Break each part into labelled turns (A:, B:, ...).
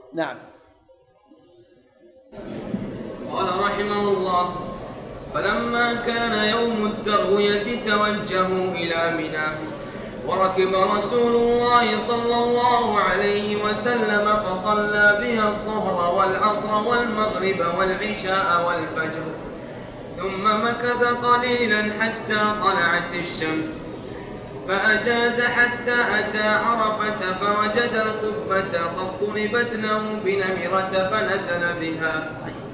A: نعم.
B: قال رحمه الله: فلما كان يوم التروية توجهوا إلى منى، وركب رسول الله صلى الله عليه وسلم فصلى بها الظهر والعصر والمغرب والعشاء والفجر، ثم مكث قليلا حتى طلعت الشمس، فأجاز حتى أتى عرفة فوجد القبة قد ضربت له بنمرة فنزل بها.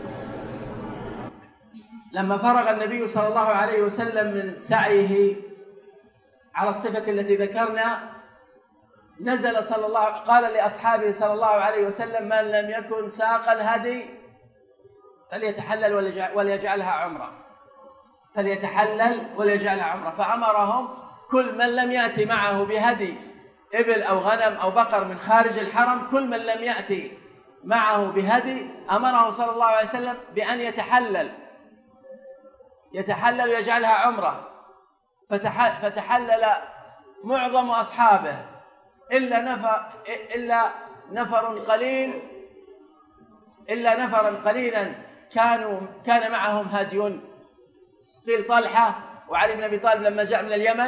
A: لما فرغ النبي صلى الله عليه وسلم من سعيه على الصفة التي ذكرنا، نزل قال لأصحابه صلى الله عليه وسلم: من لم يكن ساق الهدي فليتحلل وليجعلها عمرة، فأمرهم كل من لم يأتي معه بهدي إبل أو غنم أو بقر من خارج الحرم، كل من لم يأتي معه بهدي أمره صلى الله عليه وسلم بأن يتحلل ويجعلها عمرة. فتحلل معظم أصحابه إلا نفرا قليلا كان معهم هدي. قيل طلحة وعلي بن أبي طالب لما جاء من اليمن،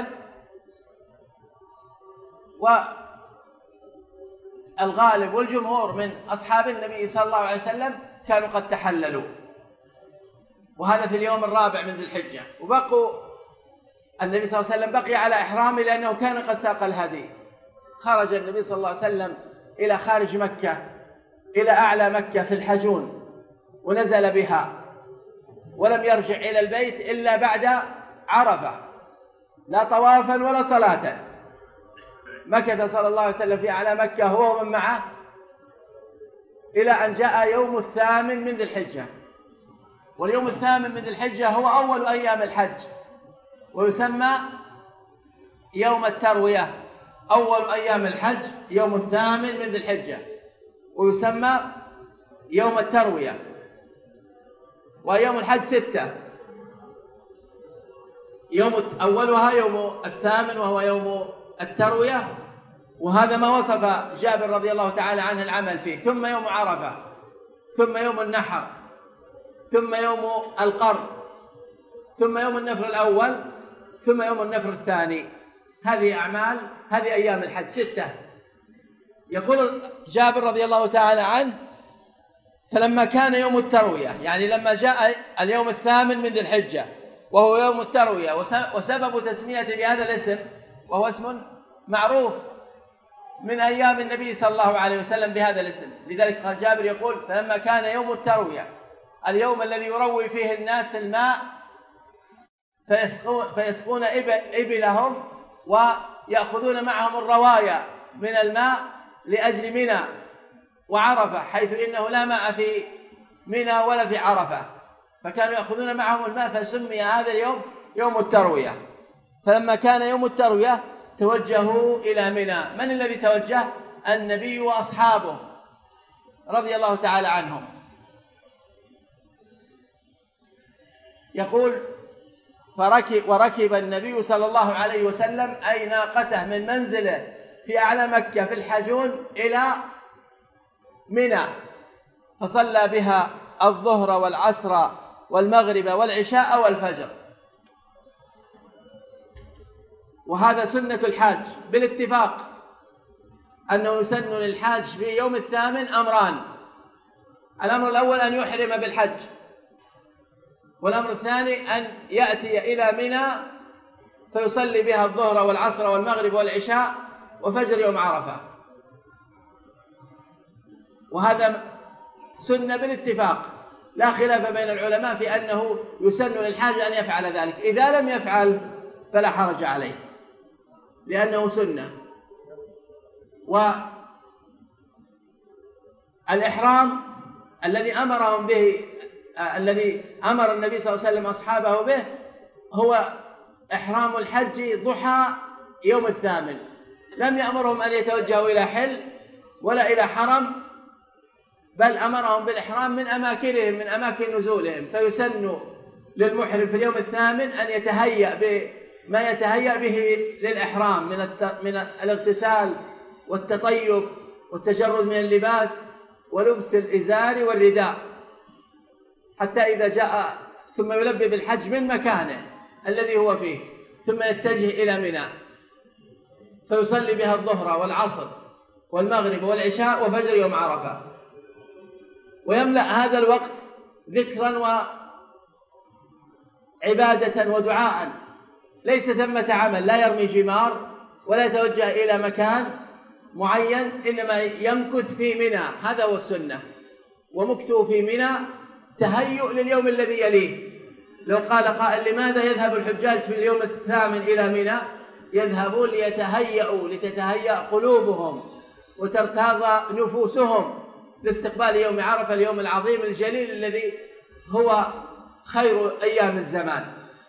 A: والغالب والجمهور من أصحاب النبي صلى الله عليه وسلم كانوا قد تحللوا، وهذا في اليوم الرابع من ذي الحجة. النبي صلى الله عليه وسلم بقي على إحرامه لأنه كان قد ساق الهدي. خرج النبي صلى الله عليه وسلم إلى خارج مكة، إلى أعلى مكة في الحجون، ونزل بها، ولم يرجع إلى البيت إلا بعد عرفة، لا طوافا ولا صلاة. مكث صلى الله عليه وسلم في أعلى مكة هو ومن معه إلى أن جاء يوم 8 من ذي الحجة. واليوم 8 من ذي الحجة هو أول أيام الحج، ويسمى يوم التروية. أول أيام الحج يوم 8 من ذي الحجة، ويسمى يوم التروية. وأيام الحج 6، أولها يوم 8 وهو يوم التروية، وهذا ما وصف جابر رضي الله تعالى عنه العمل فيه. ثم يوم عرفة، ثم يوم النحر، ثم يوم القر، ثم يوم النفر الأول، ثم يوم النفر الثاني. هذه أيام الحج 6. يقول جابر رضي الله تعالى عنه: فلما كان يوم التروية، يعني لما جاء اليوم 8 من ذي الحجة وهو يوم التروية، وسبب تسميته بهذا الاسم وهو اسم معروف من أيام النبي صلى الله عليه وسلم بهذا الاسم. لذلك قال جابر يقول: فلما كان يوم التروية، اليوم الذي يروي فيه الناس الماء فيسقون إبلهم ويأخذون معهم الرواية من الماء لأجل منى وعرفة، حيث إنه لا ماء في منى ولا في عرفة، فكانوا يأخذون معهم الماء، فسمي هذا اليوم يوم التروية. فلما كان يوم التروية توجهوا إلى منى. من الذي توجه؟ النبي وأصحابه رضي الله تعالى عنهم. يقول: وركب النبي صلى الله عليه وسلم أي ناقته من منزله في أعلى مكة في الحجون إلى منى، فصلى بها الظهر والعصر والمغرب والعشاء والفجر. وهذا سنة الحاج بالاتفاق، أنه يسن للحاج في يوم 8 أمران: الأمر الأول أن يحرم بالحج، والأمر الثاني أن يأتي إلى منى فيصلي بها الظهر والعصر والمغرب والعشاء وفجر يوم عرفة. وهذا سنة بالاتفاق، لا خلاف بين العلماء في أنه يسن للحاج أن يفعل ذلك. إذا لم يفعل فلا حرج عليه، لأنه سنة. والإحرام الذي أمرهم به، الذي أمر النبي صلى الله عليه وسلم أصحابه به، هو إحرام الحج ضحى يوم 8. لم يأمرهم أن يتوجهوا إلى حل ولا إلى حرم، بل أمرهم بالإحرام من أماكنهم، من أماكن نزولهم. فيسن للمحرم في اليوم 8 أن يتهيأ بما يتهيأ به للإحرام من الاغتسال والتطيب والتجرد من اللباس ولبس الإزار والرداء، حتى إذا جاء ثم يلبي بالحج من مكانه الذي هو فيه، ثم يتجه إلى منى فيصلي بها الظهر والعصر والمغرب والعشاء وفجر يوم عرفة، ويملأ هذا الوقت ذكرا وعبادة ودعاء. ليس ثمة عمل، لا يرمي جمار ولا يتوجه إلى مكان معين، إنما يمكث في منى، هذا هو السنة. ومكثه في منى تهيؤ لليوم الذي يليه. لو قال قائل لماذا يذهب الحجاج في اليوم الثامن إلى منى؟ يذهبون ليتهيئوا، لتتهيأ قلوبهم وترتاض نفوسهم لاستقبال يوم عرفة، اليوم العظيم الجليل الذي هو خير أيام الزمان،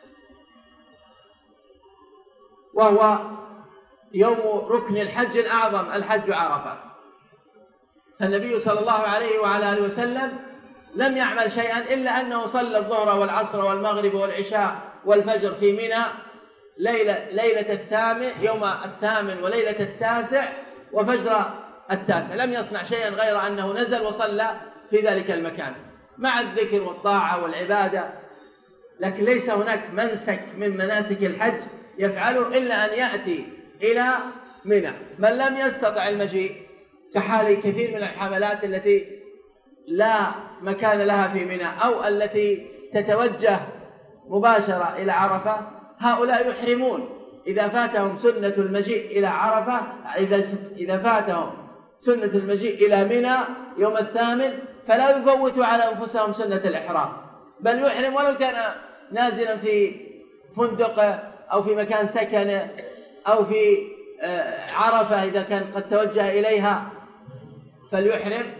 A: وهو يوم ركن الحج الأعظم، الحج عرفة. فالنبي صلى الله عليه وعلى آله وسلم لم يعمل شيئا إلا أنه صلى الظهر والعصر والمغرب والعشاء والفجر في منى ليلة الثامن، يوم الثامن وليلة التاسع وفجر التاسع. لم يصنع شيئا غير أنه نزل وصلى في ذلك المكان مع الذكر والطاعة والعبادة، لكن ليس هناك منسك من مناسك الحج يفعله إلا أن يأتي إلى منى. من لم يستطع المجيء كحال كثير من الحملات التي لا مكان لها في منى أو التي تتوجه مباشرة إلى عرفة، هؤلاء يحرمون إذا فاتهم سنة المجيء إلى عرفة، إذا فاتهم سنة المجيء إلى منى يوم الثامن فلا يفوتوا على أنفسهم سنة الإحرام، بل يحرم ولو كان نازلا في فندق أو في مكان سكنه أو في عرفة إذا كان قد توجه إليها فليحرم.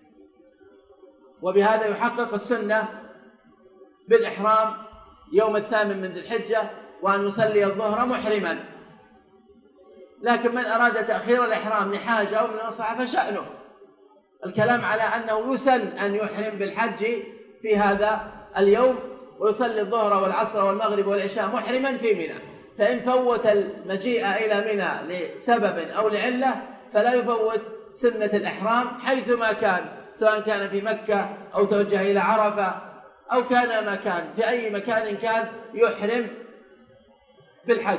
A: وبهذا يحقق السنة بالإحرام يوم الثامن من ذي الحجة، وأن يصلي الظهر محرما. لكن من أراد تأخير الإحرام لحاجة أو من مصلحة فشأنه. الكلام على أنه يسن أن يحرم بالحج في هذا اليوم ويصلي الظهر والعصر والمغرب والعشاء محرما في منى. فإن فوت المجيء إلى منى لسبب أو لعلة فلا يفوت سنة الإحرام حيثما كان، سواء كان في مكة أو توجه إلى عرفة أو كان مكان، في أي مكان كان يحرم بالحج.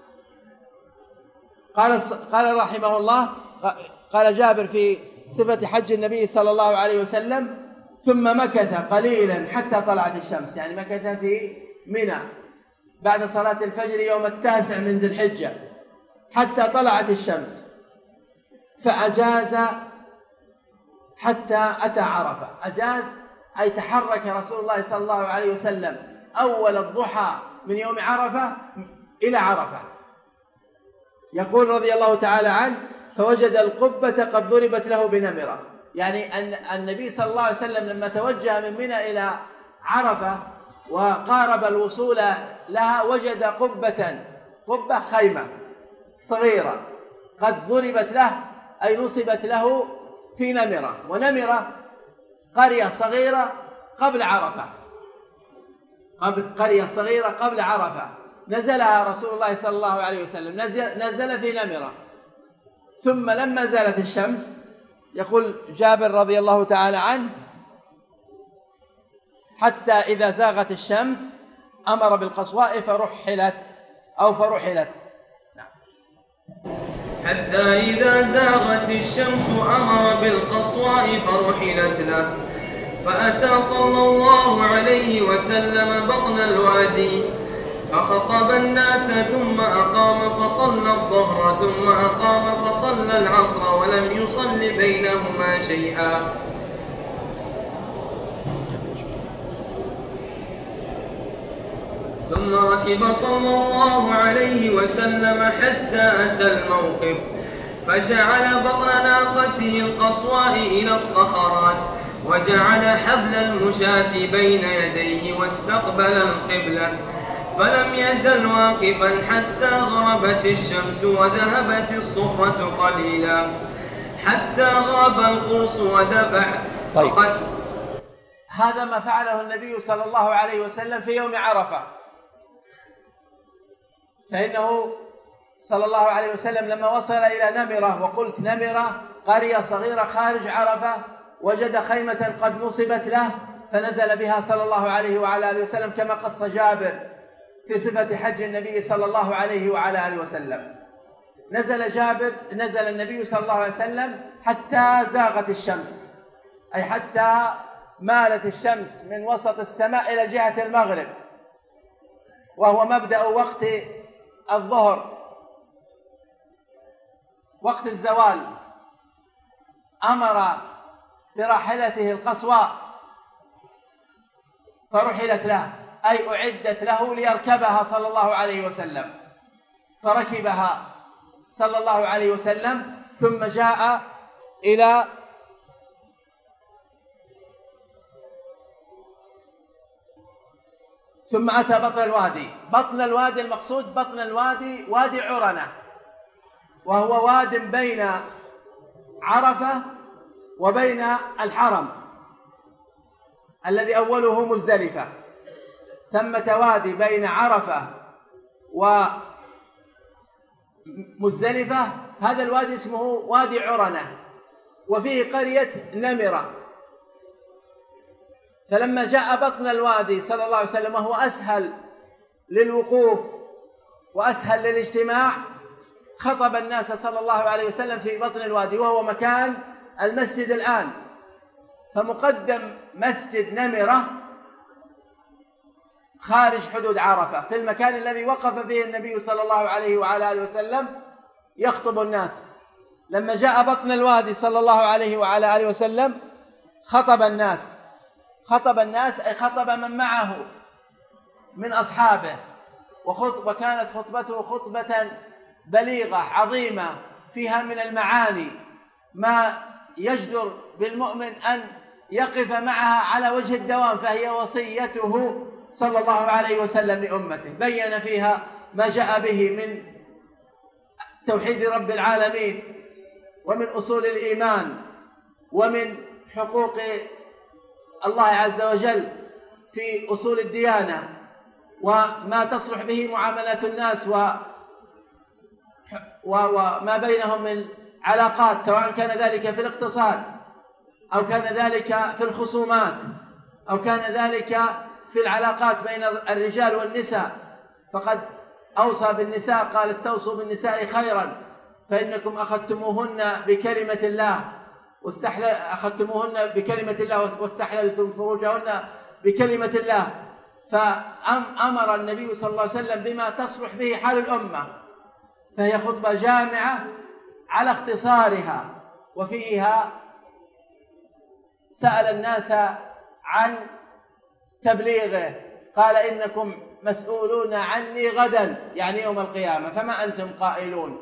A: قال رحمه الله، قال جابر في صفة حج النبي صلى الله عليه وسلم: ثم مكث قليلا حتى طلعت الشمس، يعني مكث في منى بعد صلاة الفجر يوم التاسع من ذي الحجة حتى طلعت الشمس، فأجاز حتى أتى عرفة. أجاز أي تحرك رسول الله صلى الله عليه وسلم أول الضحى من يوم عرفة إلى عرفة. يقول رضي الله تعالى عنه: فوجد القبة قد ضربت له بنمرة، يعني أن النبي صلى الله عليه وسلم لما توجه من منى إلى عرفة وقارب الوصول لها وجد قبة خيمة صغيرة قد ضربت له، أي نصبت له في نمرة، ونمرة قرية صغيرة قبل عرفة، قرية صغيرة قبل عرفة نزلها رسول الله صلى الله عليه وسلم، نزل في نمرة. ثم لما زالت الشمس، يقول جابر رضي الله تعالى عنه: حتى إذا زاغت الشمس أمر بالقصواء فرحلت. نعم.
B: حتى إذا زاغت الشمس أمر بالقصواء فرحلت له، فأتى صلى الله عليه وسلم بطن الوادي فخطب الناس ثم أقام فصلى الظهر ثم أقام فصلى العصر ولم يصل بينهما شيئا. ثم ركب صلى الله عليه وسلم حتى أتى الموقف فجعل بطن ناقته القصواء إلى الصخرات وجعل حبل المشاة بين يديه واستقبل القبلة، فلم يزل واقفا حتى غربت الشمس وذهبت الصفرة قليلا حتى غاب القرص ودفع.
A: طيب، هذا ما فعله النبي صلى الله عليه وسلم في يوم عرفة. فإنه صلى الله عليه وسلم لما وصل إلى نمرة، وقلت نمرة قرية صغيرة خارج عرفة وجد خيمة قد نصبت له فنزل بها صلى الله عليه وعلى آله وسلم، كما قص جابر في صفة حج النبي صلى الله عليه وعلى آله وسلم. نزل النبي صلى الله عليه وسلم حتى زاغت الشمس، أي حتى مالت الشمس من وسط السماء إلى جهة المغرب، وهو مبدأ وقت الظهر، وقت الزوال. أمر براحلته القصواء فرحلت له، أي أعدت له ليركبها صلى الله عليه وسلم، فركبها صلى الله عليه وسلم، ثم جاء إلى ثم أتى بطن الوادي. بطن الوادي المقصود بطن الوادي وادي عرنة، وهو واد بين عرفة وبين الحرم الذي أوله مزدلفة. ثمة وادي بين عرفة ومزدلفة، هذا الوادي اسمه وادي عرنة، وفيه قرية نمرة. فلما جاء بطن الوادي صلى الله عليه وسلم وهو أسهل للوقوف وأسهل للاجتماع، خطب الناس صلى الله عليه وسلم في بطن الوادي، وهو مكان المسجد الآن. فمقدم مسجد نمرة خارج حدود عرفة، في المكان الذي وقف فيه النبي صلى الله عليه وعلى آله وسلم يخطب الناس. لما جاء بطن الوادي صلى الله عليه وعلى آله وسلم خطب الناس أي خطب من معه من أصحابه، وكانت خطبته خطبة بليغة عظيمة فيها من المعاني ما يجدر بالمؤمن أن يقف معها على وجه الدوام، فهي وصيته صلى الله عليه وسلم لأمته. بين فيها ما جاء به من توحيد رب العالمين، ومن أصول الإيمان، ومن حقوق الله عز وجل في أصول الديانة، وما تصلح به معاملات الناس وما بينهم من علاقات، سواء كان ذلك في الاقتصاد أو كان ذلك في الخصومات أو كان ذلك في العلاقات بين الرجال والنساء. فقد أوصى بالنساء، قال: استوصوا بالنساء خيرا فإنكم أخذتموهن بكلمة الله واستحللتم فروجهن بكلمة الله. فأمر النبي صلى الله عليه وسلم بما تصلح به حال الأمة، فهي خطبة جامعة على اختصارها، وفيها سأل الناس عن تبليغه، قال: إنكم مسؤولون عني غدا، يعني يوم القيامة، فما أنتم قائلون.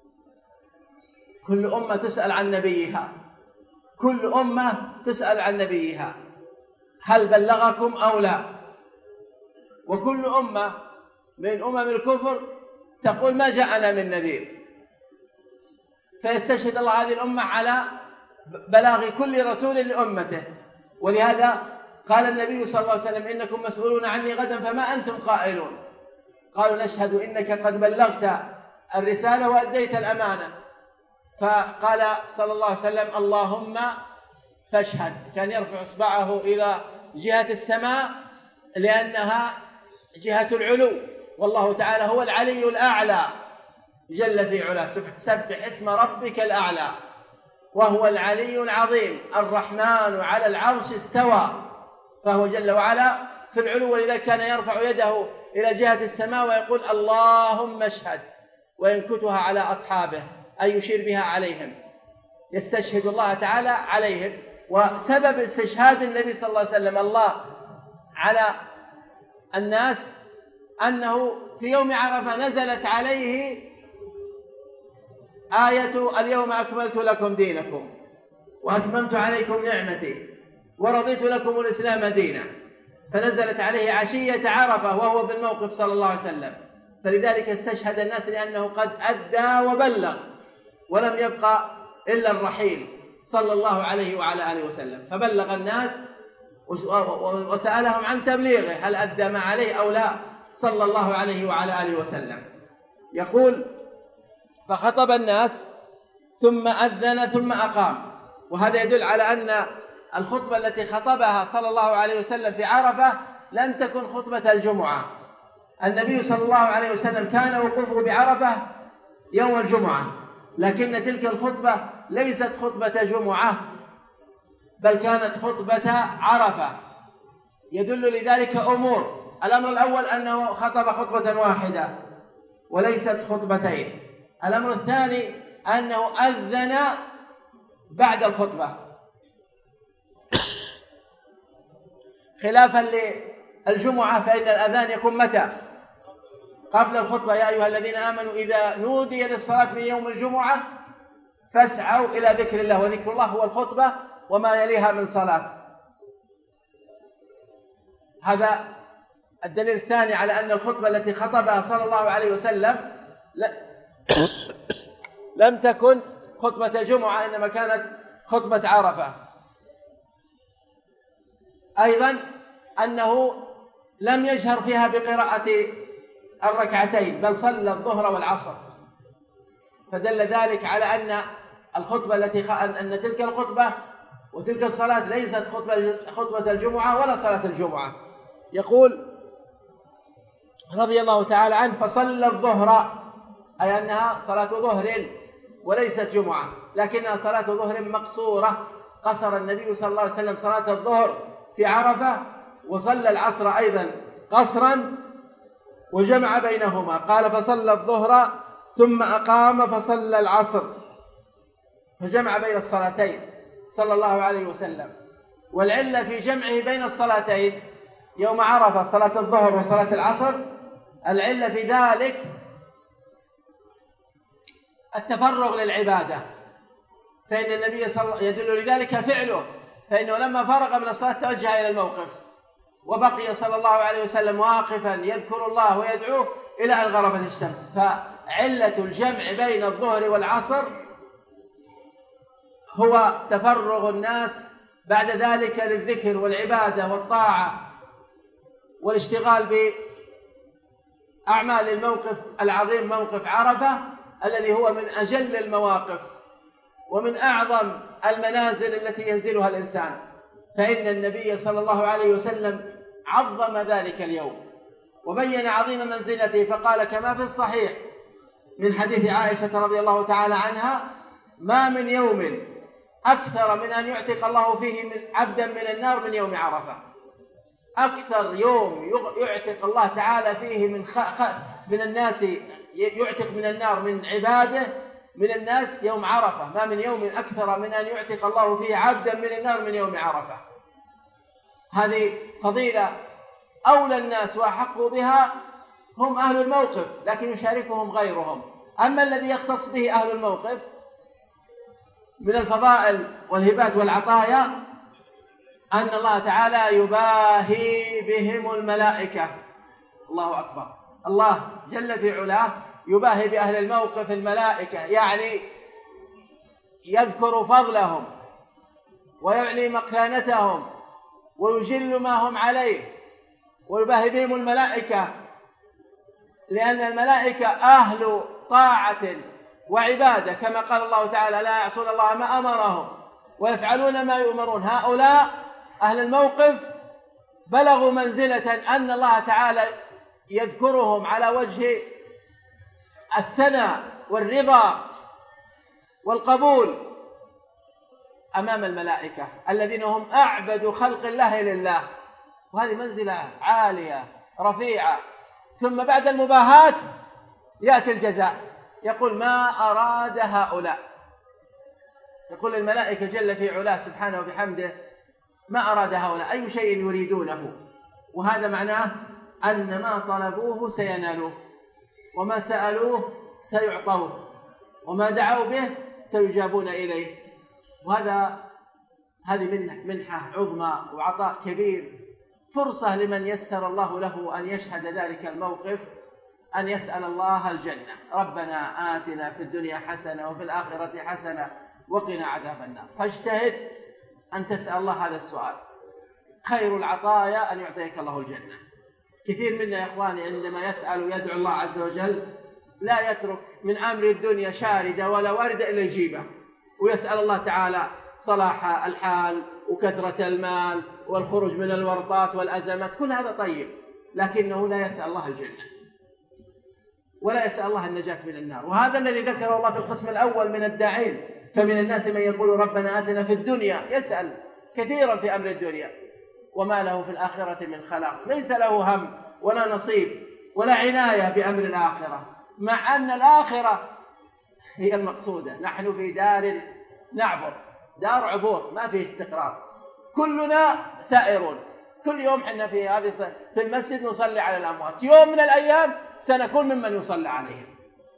A: كل أمة تسأل عن نبيها، كل أمة تسأل عن نبيها هل بلغكم أو لا. وكل أمة من أمم الكفر تقول: ما جاءنا من نذير. فيستشهد الله هذه الأمة على بلاغ كل رسول لأمته. ولهذا قال النبي صلى الله عليه وسلم: إنكم مسؤولون عني غدا فما أنتم قائلون. قالوا: نشهد إنك قد بلغت الرسالة وأديت الأمانة. فقال صلى الله عليه وسلم: اللهم فاشهد. كان يرفع إصبعه إلى جهة السماء لأنها جهة العلو، والله تعالى هو العلي الأعلى جل في علاه. سبح اسم ربك الأعلى، وهو العلي العظيم. الرحمن على العرش استوى، فهو جل وعلا في العلو. ولذلك كان يرفع يده إلى جهة السماء ويقول: اللهم اشهد، وينكتها على أصحابه، أي يشير بها عليهم، يستشهد الله تعالى عليهم. وسبب استشهاد النبي صلى الله عليه وسلم الله على الناس أنه في يوم عرفة نزلت عليه آية: اليوم أكملت لكم دينكم وأتممت عليكم نعمتي ورضيت لكم الإسلام دينا. فنزلت عليه عشية عرفة وهو بالموقف صلى الله عليه وسلم، فلذلك استشهد الناس لأنه قد أدى وبلغ، ولم يبقى إلا الرحيل صلى الله عليه وعلى آله وسلم. فبلغ الناس وسألهم عن تبليغه، هل أدى ما عليه أو لا، صلى الله عليه وعلى آله وسلم. يقول: فخطب الناس ثم أذن ثم أقام. وهذا يدل على أن الخطبة التي خطبها صلى الله عليه وسلم في عرفة لم تكن خطبة الجمعة. النبي صلى الله عليه وسلم كان وقوفه بعرفة يوم الجمعة، لكن تلك الخطبة ليست خطبة جمعة بل كانت خطبة عرفة. يدل لذلك أمور: الأمر الأول أنه خطب خطبة واحدة وليست خطبتين. الأمر الثاني أنه أذن بعد الخطبة، خلافا للجمعة فإن الأذان يكون متى؟ قبل الخطبة: يا أيها الذين آمنوا إذا نودي للصلاة من يوم الجمعة فاسعوا إلى ذكر الله، وذكر الله هو الخطبة وما يليها من صلاة. هذا الدليل الثاني على أن الخطبة التي خطبها صلى الله عليه وسلم لم تكن خطبة جمعة، إنما كانت خطبة عرفة. أيضا أنه لم يجهر فيها بقراءة الركعتين بل صلى الظهر والعصر، فدل ذلك على أن الخطبة أن تلك الخطبة وتلك الصلاة ليست خطبة الجمعة ولا صلاة الجمعة. يقول رضي الله تعالى عنه: فصلى الظهر، أي أنها صلاة ظهر وليست جمعة، لكنها صلاة ظهر مقصورة. قصر النبي صلى الله عليه وسلم صلاة الظهر في عرفة، وصلى العصر أيضا قصرا وجمع بينهما. قال: فصلى الظهر ثم أقام فصلى العصر، فجمع بين الصلاتين صلى الله عليه وسلم. والعلة في جمعه بين الصلاتين يوم عرفة صلاة الظهر وصلاة العصر، العلة في ذلك التفرغ للعبادة، فإن النبي يدل لذلك فعله، فإنه لما فرغ من الصلاة توجه إلى الموقف، وبقي صلى الله عليه وسلم واقفا يذكر الله ويدعوه إلى أن غربت الشمس. فعلة الجمع بين الظهر والعصر هو تفرغ الناس بعد ذلك للذكر والعبادة والطاعة والاشتغال بأعمال الموقف العظيم، موقف عرفة، الذي هو من أجل المواقف ومن أعظم المنازل التي ينزلها الإنسان. فإن النبي صلى الله عليه وسلم عظم ذلك اليوم وبين عظيم منزلته، فقال كما في الصحيح من حديث عائشة رضي الله تعالى عنها: ما من يوم أكثر من أن يعتق الله فيه من عبدا من النار من يوم عرفة. أكثر يوم يعتق الله تعالى فيه من الناس، يعتق من النار من عباده من الناس يوم عرفة. ما من يوم أكثر من أن يعتق الله فيه عبدا من النار من يوم عرفة. هذه فضيلة أولى الناس وأحقوا بها هم أهل الموقف، لكن يشاركهم غيرهم. أما الذي يختص به أهل الموقف من الفضائل والهبات والعطايا أن الله تعالى يباهي بهم الملائكة. الله أكبر! الله جل في علاه يباهي بأهل الموقف الملائكة، يعني يذكر فضلهم ويعلي مكانتهم ويجل ما هم عليه، ويباهي بهم الملائكة، لأن الملائكة أهل طاعة وعبادة، كما قال الله تعالى: لا يعصون الله ما أمرهم ويفعلون ما يؤمرون. هؤلاء أهل الموقف بلغوا منزلة أن الله تعالى يذكرهم على وجه الثناء والرضا والقبول أمام الملائكة الذين هم أعبد خلق الله لله، وهذه منزلة عالية رفيعة. ثم بعد المباهاة يأتي الجزاء، يقول: ما أراد هؤلاء، يقول الملائكة جل في علاه سبحانه وبحمده: ما أراد هؤلاء، أي شيء يريدونه. وهذا معناه أن ما طلبوه سينالوه، وما سألوه سيعطوه، وما دعوا به سيجابون إليه. هذه منحة عظمى وعطاء كبير، فرصة لمن يسر الله له أن يشهد ذلك الموقف أن يسأل الله الجنة: ربنا آتنا في الدنيا حسنة وفي الآخرة حسنة وقنا عذاب النار. فاجتهد أن تسأل الله هذا السؤال. خير العطايا أن يعطيك الله الجنة. كثير منا يا إخواني عندما يسأل ويدعو الله عز وجل لا يترك من أمر الدنيا شاردة ولا واردة إلا يجيبه، ويسأل الله تعالى صلاح الحال وكثرة المال والخروج من الورطات والأزمات، كل هذا طيب، لكنه لا يسأل الله الجنة ولا يسأل الله النجاة من النار. وهذا الذي ذكره الله في القسم الأول من الداعين: فمن الناس من يقول ربنا آتنا في الدنيا، يسأل كثيرا في أمر الدنيا، وما له في الآخرة من خلاق، ليس له هم ولا نصيب ولا عناية بأمر الآخرة، مع أن الآخرة هي المقصودة. نحن في دار نعبر، دار عبور، ما فيه استقرار، كلنا سائرون. كل يوم احنا في المسجد نصلي على الأموات، يوم من الأيام سنكون ممن يصلى عليهم،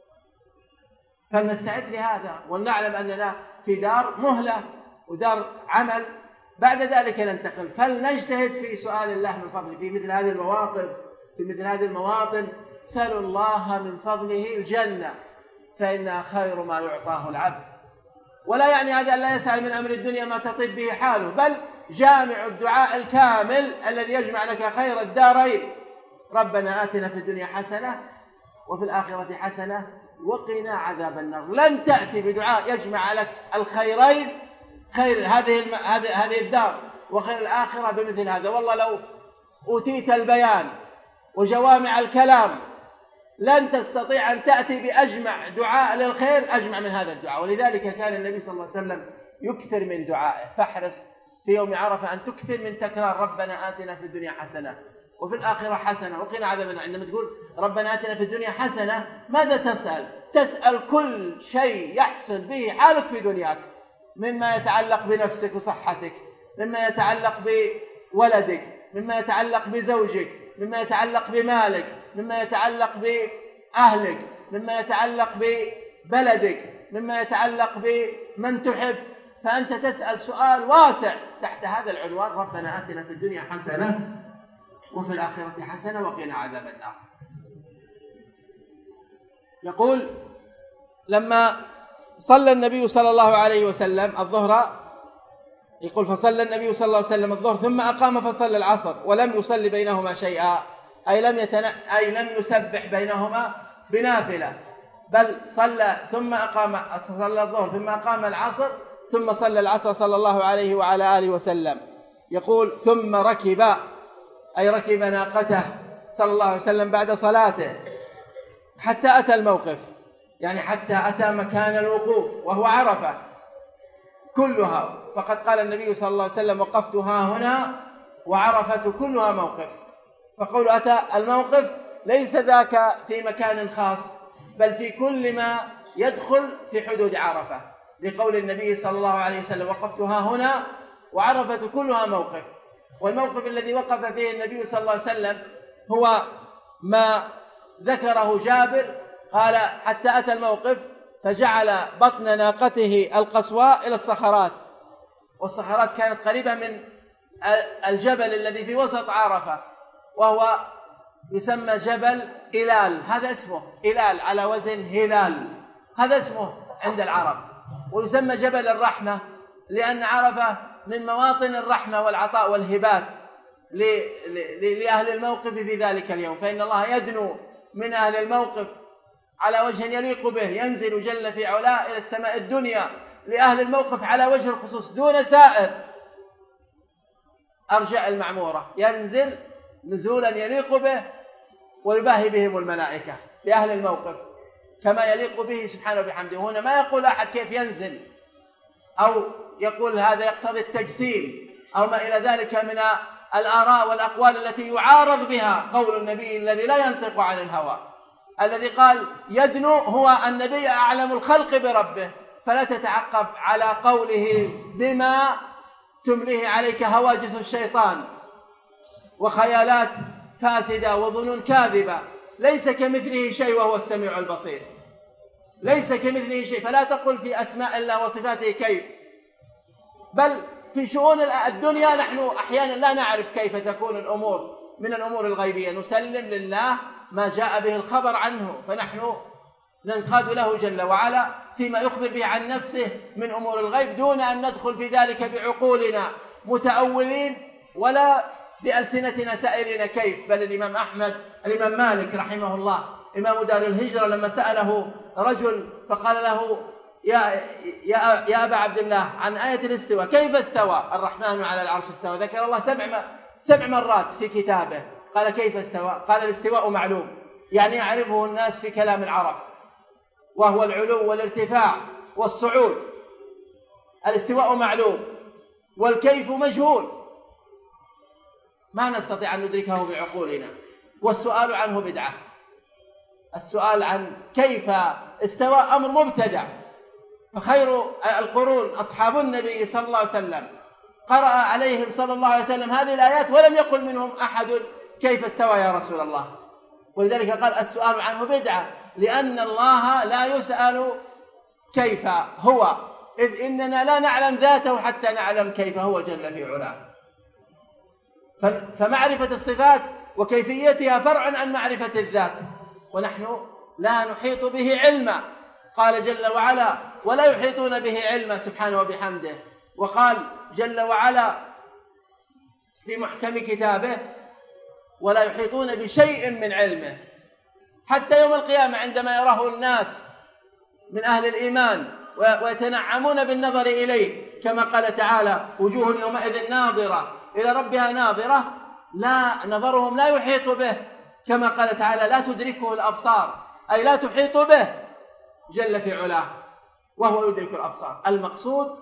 A: فلنستعد لهذا ونعلم أننا في دار مهلة ودار عمل، بعد ذلك ننتقل. فلنجتهد في سؤال الله من فضله في مثل هذه المواقف، في مثل هذه المواطن. سلوا الله من فضله الجنة فإنها خير ما يعطاه العبد. ولا يعني هذا أن لا يسأل من أمر الدنيا ما تطيب به حاله، بل جامع الدعاء الكامل الذي يجمع لك خير الدارين: ربنا آتنا في الدنيا حسنة وفي الآخرة حسنة وقنا عذاب النار. لن تأتي بدعاء يجمع لك الخيرين، خير هذه الدار وخير الآخرة، بمثل هذا. والله لو أوتيت البيان وجوامع الكلام لن تستطيع أن تأتي بأجمع دعاء للخير أجمع من هذا الدعاء. ولذلك كان النبي صلى الله عليه وسلم يكثر من دعائه. فاحرص في يوم عرفة أن تكثر من تكرار ربنا آتنا في الدنيا حسنة وفي الآخرة حسنة وقنا عذاب النار. عندما تقول ربنا آتنا في الدنيا حسنة، ماذا تسأل؟ تسأل كل شيء يحصل به حالك في دنياك، مما يتعلق بنفسك وصحتك، مما يتعلق بولدك، مما يتعلق بزوجك، مما يتعلق بمالك، مما يتعلق بأهلك، مما يتعلق ببلدك، مما يتعلق بمن تحب. فأنت تسأل سؤال واسع تحت هذا العنوان: ربنا آتنا في الدنيا حسنة وفي الآخرة حسنة وقنا عذاب النار. يقول: لما صلى النبي صلى الله عليه وسلم الظهر، يقول: فصلى النبي صلى الله عليه وسلم الظهر ثم أقام فصلى العصر ولم يصلي بينهما شيئا، أي لم يسبح بينهما بنافلة، بل صلى الظهر ثم أقام العصر ثم صلى العصر صلى الله عليه وعلى آله وسلم. يقول: ثم ركب، أي ركب ناقته صلى الله عليه وسلم بعد صلاته حتى أتى الموقف، يعني حتى أتى مكان الوقوف وهو عرفة كلها. فقد قال النبي صلى الله عليه وسلم: وقفت ها هنا وعرفة كلها موقف. فقول أتى الموقف ليس ذاك في مكان خاص، بل في كل ما يدخل في حدود عرفة، لقول النبي صلى الله عليه وسلم: وقفت ها هنا وعرفة كلها موقف. والموقف الذي وقف فيه النبي صلى الله عليه وسلم هو ما ذكره جابر، قال: حتى أتى الموقف فجعل بطن ناقته القصواء إلى الصخرات، والصخرات كانت قريبة من الجبل الذي في وسط عرفة، وهو يسمى جبل إلال. هذا اسمه إلال على وزن هلال، هذا اسمه عند العرب. ويسمى جبل الرحمة لأن عرفة من مواطن الرحمة والعطاء والهبات لأهل الموقف في ذلك اليوم، فإن الله يدنو من أهل الموقف على وجه يليق به، ينزل جل في علاه إلى السماء الدنيا لأهل الموقف على وجه الخصوص دون سائر أرجاء المعمورة، ينزل نزولا يليق به ويباهي بهم الملائكة لأهل الموقف كما يليق به سبحانه وبحمده. هنا ما يقول أحد كيف ينزل، أو يقول هذا يقتضي التجسيم أو ما إلى ذلك من الآراء والأقوال التي يعارض بها قول النبي الذي لا ينطق عن الهوى، الذي قال يدنو هو النبي أعلم الخلق بربه، فلا تتعقب على قوله بما تمليه عليك هواجس الشيطان وخيالات فاسدة وظنون كاذبة. ليس كمثله شيء وهو السميع البصير، ليس كمثله شيء. فلا تقل في أسماء الله وصفاته كيف، بل في شؤون الدنيا نحن أحيانا لا نعرف كيف تكون الأمور من الأمور الغيبية، نسلم لله ما جاء به الخبر عنه، فنحن ننقاد له جل وعلا فيما يخبر به عن نفسه من أمور الغيب، دون أن ندخل في ذلك بعقولنا متأولين ولا بألسنتنا سائلين كيف. بل الإمام مالك رحمه الله إمام دار الهجرة لما سأله رجل فقال له: يا أبا عبد الله عن آية الاستواء، كيف استوى الرحمن على العرش استوى؟ ذكر الله 7 مرات في كتابه، قال كيف استوى؟ قال الاستواء معلوم، يعني يعرفه الناس في كلام العرب، وهو العلو والارتفاع والصعود. الاستواء معلوم والكيف مجهول، ما نستطيع أن ندركه بعقولنا، والسؤال عنه بدعة. السؤال عن كيف استوى أمر مبتدع، فخير القرون أصحاب النبي صلى الله عليه وسلم، قرأ عليهم صلى الله عليه وسلم هذه الآيات ولم يقل منهم أحد كيف استوى يا رسول الله. ولذلك قال السؤال عنه بدعة، لأن الله لا يسأل كيف هو، إذ إننا لا نعلم ذاته حتى نعلم كيف هو جل في علاه. فمعرفة الصفات وكيفيتها فرع عن معرفة الذات، ونحن لا نحيط به علما. قال جل وعلا ولا يحيطون به علما سبحانه وبحمده. وقال جل وعلا في محكم كتابه ولا يحيطون بشيء من علمه. حتى يوم القيامة عندما يراه الناس من أهل الإيمان ويتنعمون بالنظر إليه، كما قال تعالى وجوه يومئذ ناظرة إلى ربها ناظرة، لا نظرهم لا يحيط به، كما قال تعالى لا تدركه الأبصار، أي لا تحيط به جل في علاه وهو يدرك الأبصار. المقصود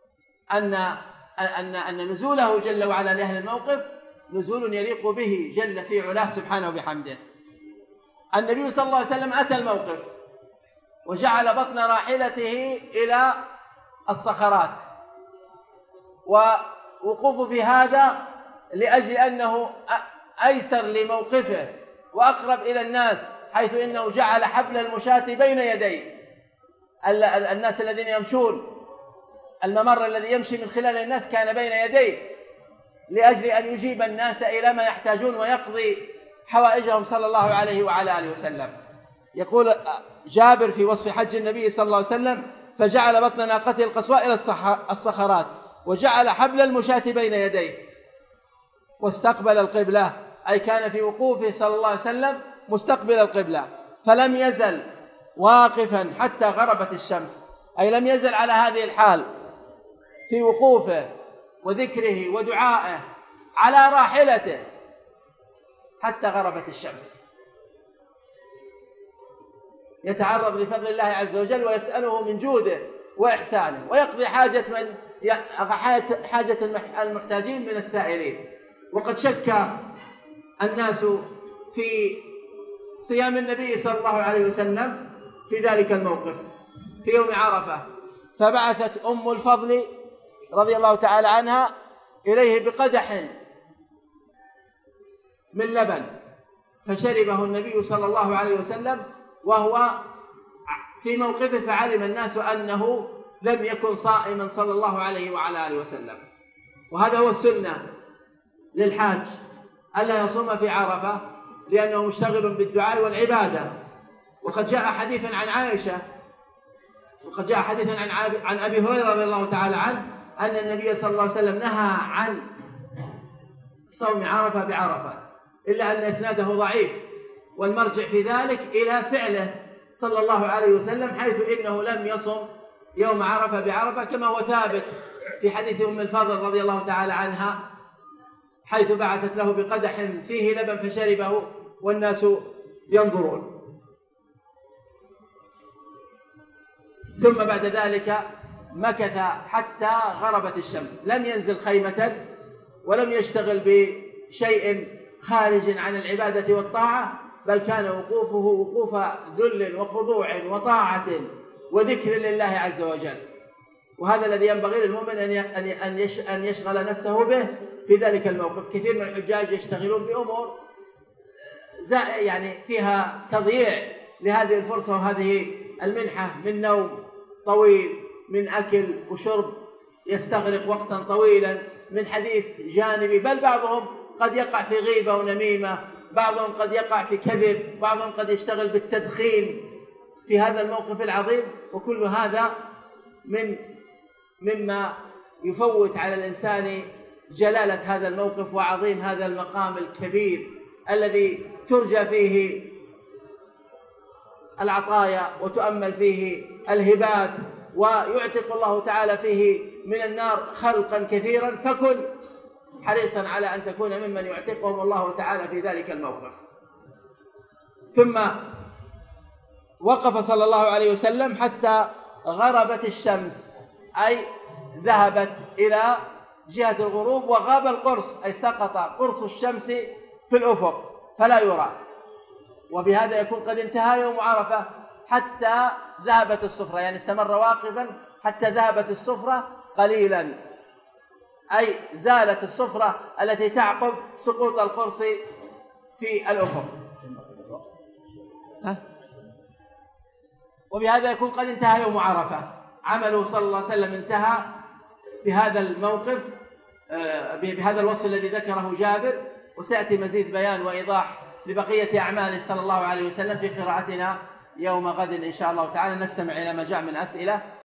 A: أن نزوله جل وعلا لأهل الموقف نزول يليق به جل في علاه سبحانه وبحمده. النبي صلى الله عليه وسلم أتى الموقف وجعل بطن راحلته إلى الصخرات، ووقوف في هذا لأجل أنه أيسر لموقفه وأقرب إلى الناس، حيث إنه جعل حبل المشاة بين يدي الناس الذين يمشون، الممر الذي يمشي من خلال الناس كان بين يديه، لأجل أن يجيب الناس إلى ما يحتاجون ويقضي حوائجهم صلى الله عليه وعلى آله وسلم. يقول جابر في وصف حج النبي صلى الله عليه وسلم فجعل بطن ناقته القصواء إلى الصخرات وجعل حبل المشاة بين يديه واستقبل القبلة، أي كان في وقوفه صلى الله عليه وسلم مستقبل القبلة، فلم يزل واقفا حتى غربت الشمس، أي لم يزل على هذه الحال في وقوفه وذكره ودعائه على راحلته حتى غربت الشمس، يتعرض لفضل الله عز وجل ويسأله من جوده وإحسانه، ويقضي حاجة المحتاجين من السائلين. وقد شك الناس في صيام النبي صلى الله عليه وسلم في ذلك الموقف في يوم عرفة، فبعثت أم الفضل رضي الله تعالى عنها إليه بقدح من لبن، فشربه النبي صلى الله عليه وسلم وهو في موقفه، فعلم الناس أنه لم يكن صائما صلى الله عليه وعلى آله وسلم. وهذا هو السنة للحاج، ألا يصوم في عرفة لأنه مشتغل بالدعاء والعبادة. وقد جاء حديث عن عائشة، وقد جاء حديث عن أبي هريرة رضي الله تعالى عنه أن النبي صلى الله عليه وسلم نهى عن صوم عرفة بعرفة، إلا أن إسناده ضعيف، والمرجع في ذلك إلى فعله صلى الله عليه وسلم، حيث إنه لم يصم يوم عرفة بعرفة، كما هو ثابت في حديث أم الفضل رضي الله تعالى عنها، حيث بعثت له بقدح فيه لبن فشربه والناس ينظرون. ثم بعد ذلك مكث حتى غربت الشمس، لم ينزل خيمة ولم يشتغل بشيء خارج عن العبادة والطاعة، بل كان وقوفه وقوف ذل وخضوع وطاعة وذكر لله عز وجل. وهذا الذي ينبغي للمؤمن أن يشغل نفسه به في ذلك الموقف. كثير من الحجاج يشتغلون بأمور يعني فيها تضييع لهذه الفرصة وهذه المنحة، من نوم طويل، من أكل وشرب يستغرق وقتا طويلا، من حديث جانبي، بل بعضهم قد يقع في غيبة ونميمة، بعضهم قد يقع في كذب، بعضهم قد يشتغل بالتدخين في هذا الموقف العظيم. وكل هذا مما يفوت على الإنسان جلالة هذا الموقف وعظيم هذا المقام الكبير الذي ترجى فيه العطايا وتؤمل فيه الهبات ويعتق الله تعالى فيه من النار خلقا كثيرا، فكن حريصا على أن تكون ممن يعتقهم الله تعالى في ذلك الموقف. ثم وقف صلى الله عليه وسلم حتى غربت الشمس، أي ذهبت إلى جهة الغروب وغاب القرص، أي سقط قرص الشمس في الأفق فلا يرى. وبهذا يكون قد انتهى يوم عرفة حتى ذهبت الصفرة، يعني استمر واقفا حتى ذهبت الصفرة قليلا، أي زالت الصفرة التي تعقب سقوط القرص في الأفق. وبهذا يكون قد انتهى يوم عرفة. عمله صلى الله عليه وسلم انتهى بهذا الموقف، بهذا الوصف الذي ذكره جابر، وسيأتي مزيد بيان وإيضاح لبقية أعماله صلى الله عليه وسلم في قراءتنا يوم غد إن شاء الله تعالى. نستمع إلى ما جاء من أسئلة.